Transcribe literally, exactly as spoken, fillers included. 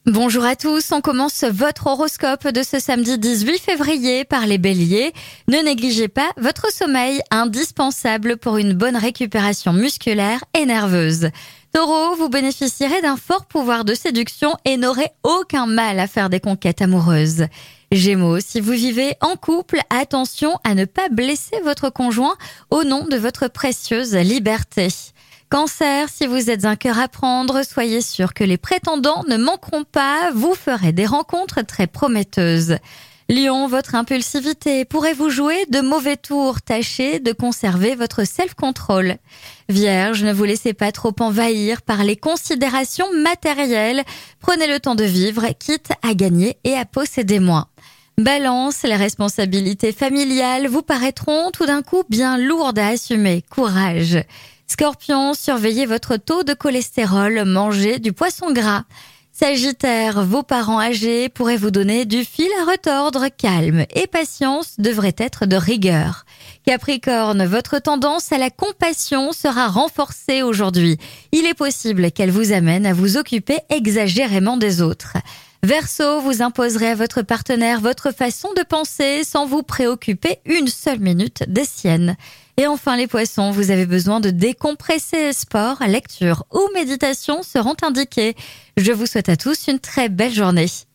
Bonjour à tous, on commence votre horoscope de ce samedi dix-huit février par les béliers. Ne négligez pas votre sommeil, indispensable pour une bonne récupération musculaire et nerveuse. Taureau, vous bénéficierez d'un fort pouvoir de séduction et n'aurez aucun mal à faire des conquêtes amoureuses. Gémeaux, si vous vivez en couple, attention à ne pas blesser votre conjoint au nom de votre précieuse liberté. Cancer, si vous êtes un cœur à prendre, soyez sûr que les prétendants ne manqueront pas, vous ferez des rencontres très prometteuses. Lion, votre impulsivité pourrait vous jouer de mauvais tours, tâchez de conserver votre self-control. Vierge, ne vous laissez pas trop envahir par les considérations matérielles, prenez le temps de vivre, quitte à gagner et à posséder moins. Balance, les responsabilités familiales vous paraîtront tout d'un coup bien lourdes à assumer, courage. Scorpion, surveillez votre taux de cholestérol, mangez du poisson gras. Sagittaire, vos parents âgés pourraient vous donner du fil à retordre, calme et patience devrait être de rigueur. Capricorne, votre tendance à la compassion sera renforcée aujourd'hui. Il est possible qu'elle vous amène à vous occuper exagérément des autres. Verseau, vous imposerez à votre partenaire votre façon de penser sans vous préoccuper une seule minute des siennes. Et enfin les poissons, vous avez besoin de décompresser. Sport, lecture ou méditation seront indiqués. Je vous souhaite à tous une très belle journée.